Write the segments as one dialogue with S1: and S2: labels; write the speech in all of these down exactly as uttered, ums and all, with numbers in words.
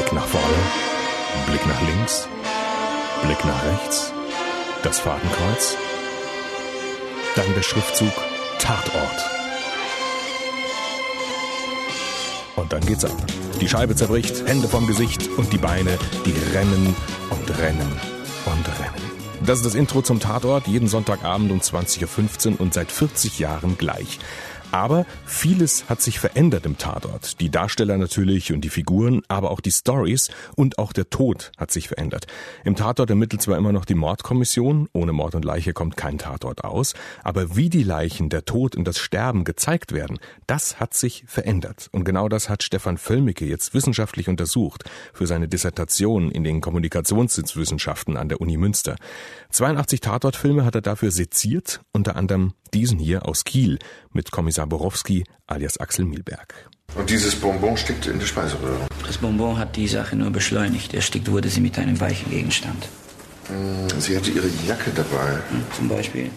S1: Blick nach vorne, Blick nach links, Blick nach rechts, das Fadenkreuz, dann der Schriftzug Tatort. Und dann geht's ab. Die Scheibe zerbricht, Hände vom Gesicht und die Beine, die rennen und rennen und rennen. Das ist das Intro zum Tatort, jeden Sonntagabend um zwanzig Uhr fünfzehn und seit vierzig Jahren gleich. Aber vieles hat sich verändert im Tatort. Die Darsteller natürlich und die Figuren, aber auch die Storys und auch der Tod hat sich verändert. Im Tatort ermittelt zwar immer noch die Mordkommission, ohne Mord und Leiche kommt kein Tatort aus, aber wie die Leichen, der Tod und das Sterben gezeigt werden, das hat sich verändert. Und genau das hat Stefan Völmicke jetzt wissenschaftlich untersucht für seine Dissertation in den Kommunikationswissenschaften an der Uni Münster. zweiundachtzig Tatortfilme hat er dafür seziert, unter anderem diesen hier aus Kiel mit Kommissar Borowski alias Axel Milberg.
S2: Und dieses Bonbon steckt in der Speiseröhre?
S3: Das Bonbon hat die Sache nur beschleunigt. Erstickt wurde sie mit einem weichen Gegenstand.
S2: Sie hatte ihre Jacke dabei.
S3: Hm, zum Beispiel.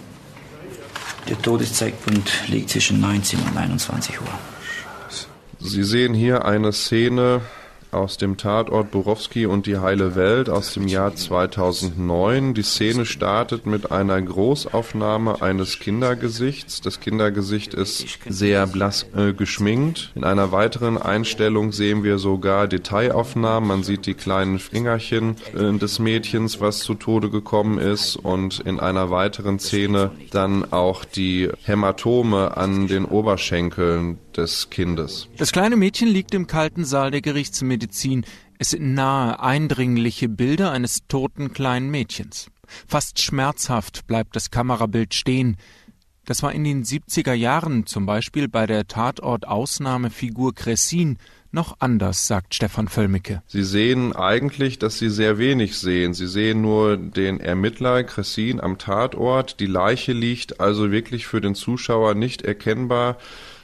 S3: Der Todeszeitpunkt liegt zwischen neunzehn und einundzwanzig Uhr.
S4: Sie sehen hier eine Szene aus dem Tatort Borowski und die heile Welt aus dem Jahr zweitausendneun. Die Szene startet mit einer Großaufnahme eines Kindergesichts. Das Kindergesicht ist sehr blass äh, geschminkt. In einer weiteren Einstellung sehen wir sogar Detailaufnahmen. Man sieht die kleinen Fingerchen äh, des Mädchens, was zu Tode gekommen ist. Und in einer weiteren Szene dann auch die Hämatome an den Oberschenkeln des Kindes.
S5: Das kleine Mädchen liegt im kalten Saal der Gerichtsmedizin. Es sind nahe, eindringliche Bilder eines toten kleinen Mädchens. Fast schmerzhaft bleibt das Kamerabild stehen. Das war in den siebziger Jahren, zum Beispiel bei der Tatort-Ausnahmefigur Kressin, noch anders, sagt Stefan Völmicke.
S4: Sie sehen eigentlich, dass Sie sehr wenig sehen. Sie sehen nur den Ermittler Kressin am Tatort. Die Leiche liegt also wirklich für den Zuschauer nicht erkennbar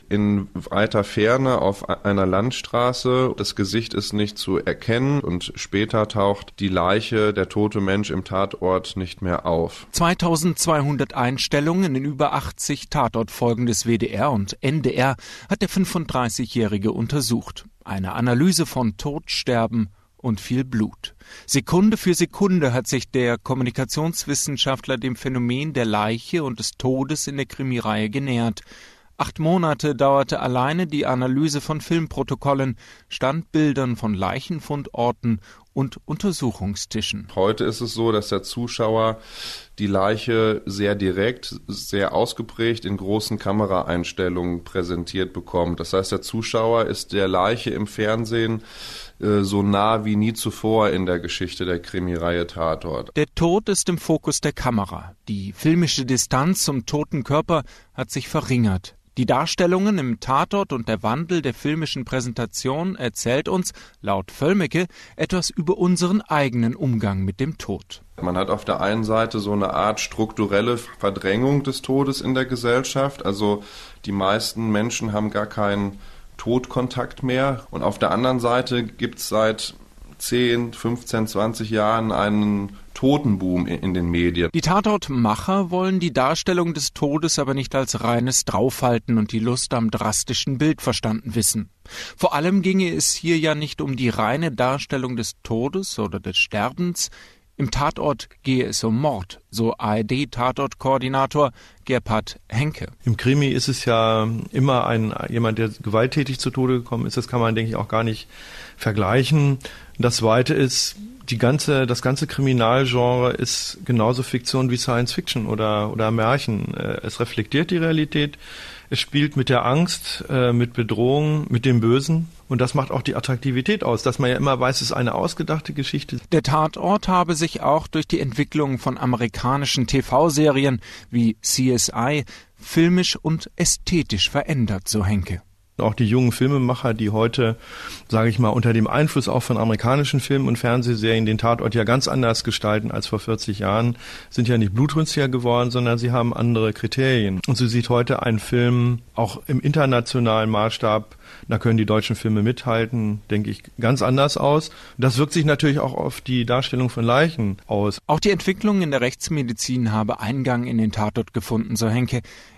S4: in weiter Ferne auf einer Landstraße. Das Gesicht ist nicht zu erkennen und später taucht die Leiche, der tote Mensch im Tatort nicht mehr auf.
S5: zweitausendzweihundert Einstellungen in über achtzig Tatortfolgen des W D R und N D R hat der fünfunddreißigjährige untersucht. Eine Analyse von Tod, Sterben und viel Blut. Sekunde für Sekunde hat sich der Kommunikationswissenschaftler dem Phänomen der Leiche und des Todes in der Krimireihe genähert. Acht Monate dauerte alleine die Analyse von Filmprotokollen, Standbildern von Leichenfundorten und Untersuchungstischen.
S4: Heute ist es so, dass der Zuschauer die Leiche sehr direkt, sehr ausgeprägt in großen Kameraeinstellungen präsentiert bekommt. Das heißt, der Zuschauer ist der Leiche im Fernsehen äh, so nah wie nie zuvor in der Geschichte der Krimireihe Tatort.
S5: Der Tod ist im Fokus der Kamera. Die filmische Distanz zum toten Körper hat sich verringert. Die Darstellungen im Tatort und der Wandel der filmischen Präsentation erzählt uns, laut Völmicke, etwas über unseren eigenen Umgang mit dem Tod.
S4: Man hat auf der einen Seite so eine Art strukturelle Verdrängung des Todes in der Gesellschaft. Also die meisten Menschen haben gar keinen Todkontakt mehr. Und auf der anderen Seite gibt es seit zehn, fünfzehn, zwanzig Jahren einen Totenboom in den Medien.
S5: Die Tatortmacher wollen die Darstellung des Todes aber nicht als reines Draufhalten und die Lust am drastischen Bild verstanden wissen. Vor allem ginge es hier ja nicht um die reine Darstellung des Todes oder des Sterbens. Im Tatort gehe es um Mord, so A R D-Tatortkoordinator Gebhard Henke.
S6: Im Krimi ist es ja immer ein jemand, der gewalttätig zu Tode gekommen ist. Das kann man, denke ich, auch gar nicht vergleichen. Das Zweite ist, die ganze, das ganze Kriminalgenre ist genauso Fiktion wie Science Fiction oder, oder Märchen. Es reflektiert die Realität, es spielt mit der Angst, mit Bedrohung, mit dem Bösen. Und das macht auch die Attraktivität aus, dass man ja immer weiß, es ist eine ausgedachte Geschichte.
S5: Der Tatort habe sich auch durch die Entwicklung von amerikanischen T V-Serien wie C S I filmisch und ästhetisch verändert, so Henke.
S6: Auch die jungen Filmemacher, die heute, sage ich mal, unter dem Einfluss auch von amerikanischen Filmen und Fernsehserien den Tatort ja ganz anders gestalten als vor vierzig Jahren, sind ja nicht blutrünstiger geworden, sondern sie haben andere Kriterien. Und so sieht heute ein Film auch im internationalen Maßstab, da können die deutschen Filme mithalten, denke ich, ganz anders aus. Das wirkt sich natürlich auch auf die Darstellung von Leichen aus.
S5: Auch die Entwicklung in der Rechtsmedizin habe Eingang in den Tatort gefunden, so Henke.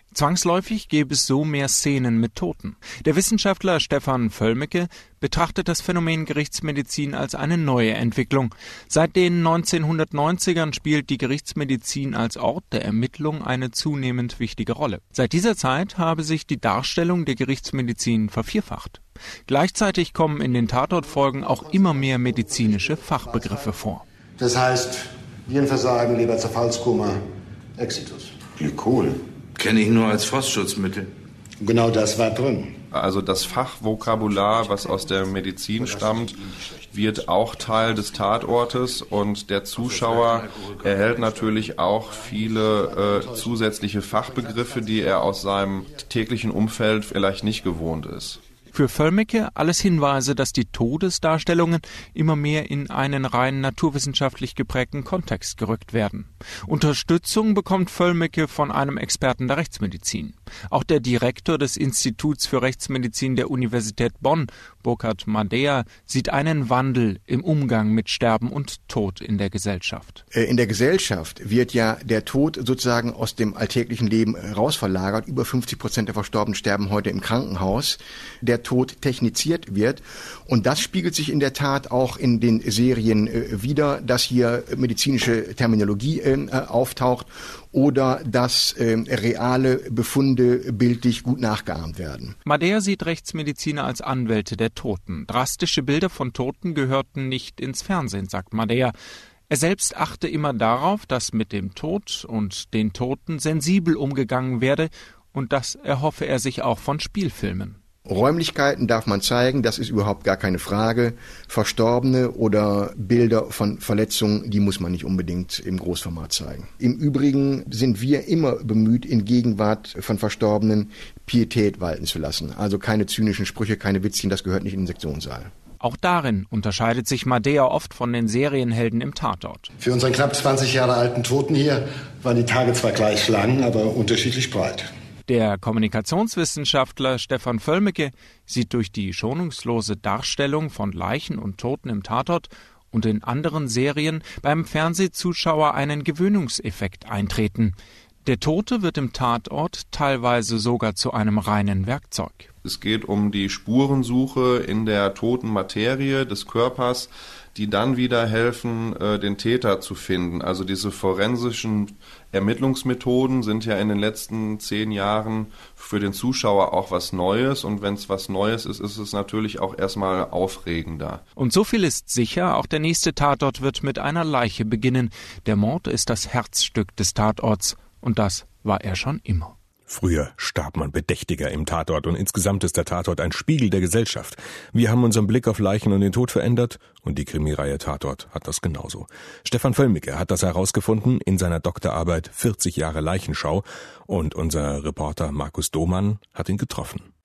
S5: Zwangsläufig gäbe es so mehr Szenen mit Toten. Der Wissenschaftler Stefan Völmecke betrachtet das Phänomen Gerichtsmedizin als eine neue Entwicklung. Seit den neunzehnhundertneunzigern spielt die Gerichtsmedizin als Ort der Ermittlung eine zunehmend wichtige Rolle. Seit dieser Zeit habe sich die Darstellung der Gerichtsmedizin vervierfacht. Gleichzeitig kommen in den Tatortfolgen auch immer mehr medizinische Fachbegriffe vor.
S7: Das heißt, Nierenversagen, Leberzerfallskoma, Exitus.
S2: Glykol.
S8: Kenne ich nur als Frostschutzmittel.
S7: Genau das war drin.
S4: Also das Fachvokabular, was aus der Medizin stammt, wird auch Teil des Tatortes und der Zuschauer erhält natürlich auch viele äh, zusätzliche Fachbegriffe, die er aus seinem täglichen Umfeld vielleicht nicht gewohnt ist.
S5: Für Völmecke alles Hinweise, dass die Todesdarstellungen immer mehr in einen rein naturwissenschaftlich geprägten Kontext gerückt werden. Unterstützung bekommt Völmecke von einem Experten der Rechtsmedizin. Auch der Direktor des Instituts für Rechtsmedizin der Universität Bonn, Burkhard Madea, sieht einen Wandel im Umgang mit Sterben und Tod in der Gesellschaft.
S9: In der Gesellschaft wird ja der Tod sozusagen aus dem alltäglichen Leben rausverlagert. Über fünfzig Prozent der Verstorbenen sterben heute im Krankenhaus. Der Tod techniziert wird. Und das spiegelt sich in der Tat auch in den Serien äh, wider, dass hier medizinische Terminologie äh, auftaucht oder dass äh, reale Befunde bildlich gut nachgeahmt werden.
S5: Madea sieht Rechtsmediziner als Anwälte der Toten. Drastische Bilder von Toten gehörten nicht ins Fernsehen, sagt Madea. Er selbst achte immer darauf, dass mit dem Tod und den Toten sensibel umgegangen werde, und das erhoffe er sich auch von Spielfilmen.
S9: Räumlichkeiten darf man zeigen, das ist überhaupt gar keine Frage. Verstorbene oder Bilder von Verletzungen, die muss man nicht unbedingt im Großformat zeigen. Im Übrigen sind wir immer bemüht, in Gegenwart von Verstorbenen Pietät walten zu lassen. Also keine zynischen Sprüche, keine Witzchen, das gehört nicht in den Sektionssaal.
S5: Auch darin unterscheidet sich Madea oft von den Serienhelden im Tatort.
S7: Für unseren knapp zwanzig Jahre alten Toten hier waren die Tage zwar gleich lang, aber unterschiedlich breit.
S5: Der Kommunikationswissenschaftler Stefan Völmecke sieht durch die schonungslose Darstellung von Leichen und Toten im Tatort und in anderen Serien beim Fernsehzuschauer einen Gewöhnungseffekt eintreten. Der Tote wird im Tatort teilweise sogar zu einem reinen Werkzeug.
S4: Es geht um die Spurensuche in der toten Materie des Körpers, die dann wieder helfen, den Täter zu finden. Also diese forensischen Ermittlungsmethoden sind ja in den letzten zehn Jahren für den Zuschauer auch was Neues. Und wenn es was Neues ist, ist es natürlich auch erstmal aufregender.
S5: Und so viel ist sicher, auch der nächste Tatort wird mit einer Leiche beginnen. Der Mord ist das Herzstück des Tatorts. Und das war er schon immer.
S1: Früher starb man bedächtiger im Tatort und insgesamt ist der Tatort ein Spiegel der Gesellschaft. Wir haben unseren Blick auf Leichen und den Tod verändert und die Krimireihe Tatort hat das genauso. Stefan Völmecke hat das herausgefunden in seiner Doktorarbeit vierzig Jahre Leichenschau und unser Reporter Markus Domann hat ihn getroffen.